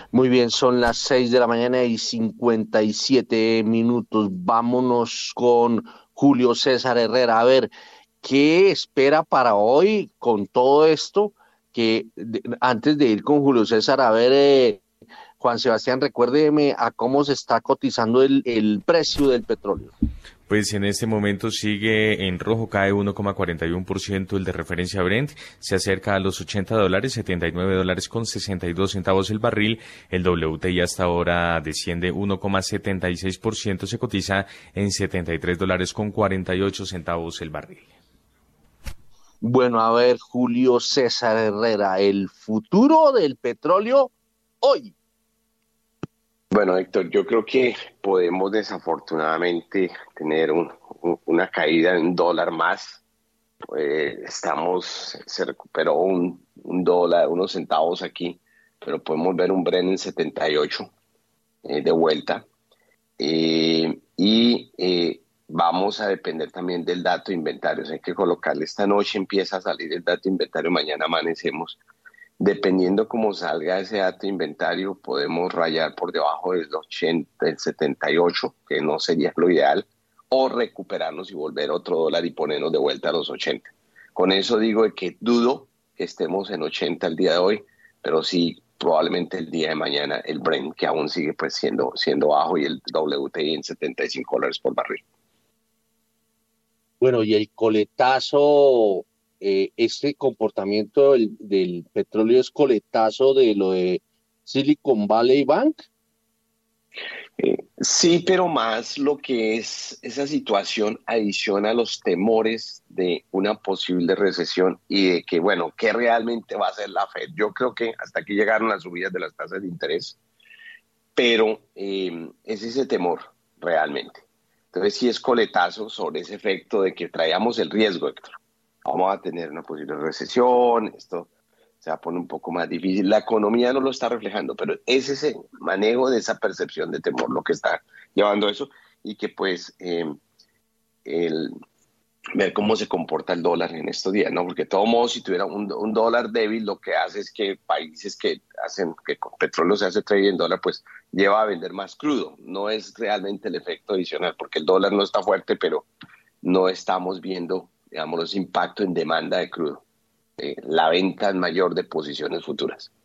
Muy bien, son las 6 de la mañana y 57 minutos. Vámonos con Julio César Herrera. A ver, ¿qué espera para hoy con todo esto? Antes de ir con Julio César, a ver, Juan Sebastián, recuérdeme a cómo se está cotizando el precio del petróleo. Pues en este momento sigue en rojo, cae 1,41% el de referencia Brent, se acerca a los $80, $79 con 62 centavos el barril. El WTI hasta ahora desciende 1,76%, se cotiza en $73 con 48 centavos el barril. Bueno, a ver, Julio César Herrera, el futuro del petróleo hoy. Bueno, Héctor, yo creo que podemos desafortunadamente tener una caída en dólar más. Se recuperó un dólar, unos centavos aquí, pero podemos ver un Brent en 78 de vuelta. Vamos a depender también del dato de inventarios. Hay que colocarle esta noche, empieza a salir el dato de inventario, mañana amanecemos. Dependiendo cómo salga ese dato de inventario, podemos rayar por debajo del 80, del 78, que no sería lo ideal, o recuperarnos y volver otro dólar y ponernos de vuelta a los 80. Con eso digo de que dudo que estemos en 80 el día de hoy, pero sí probablemente el día de mañana el Brent, que aún sigue pues siendo bajo, y el WTI en $75 por barril. Bueno, y el coletazo, este comportamiento del petróleo es coletazo de lo de Silicon Valley Bank. Sí, pero más lo que es esa situación adiciona a los temores de una posible recesión y de que, bueno, ¿qué realmente va a hacer la Fed? Yo creo que hasta aquí llegaron las subidas de las tasas de interés, pero es ese temor realmente. Entonces sí es coletazo sobre ese efecto de que traíamos el riesgo, Héctor. Vamos a tener una posible recesión, esto se va a poner un poco más difícil. La economía no lo está reflejando, pero es ese manejo de esa percepción de temor lo que está llevando a eso, y que pues el ver cómo se comporta el dólar en estos días, ¿no? Porque de todo modo, si tuviera un dólar débil, lo que hace es que países que hacen que con petróleo se hace trading en dólar, pues lleva a vender más crudo. No es realmente el efecto adicional, porque el dólar no está fuerte, pero no estamos viendo, digamos, los impactos en demanda de crudo, la venta mayor de posiciones futuras.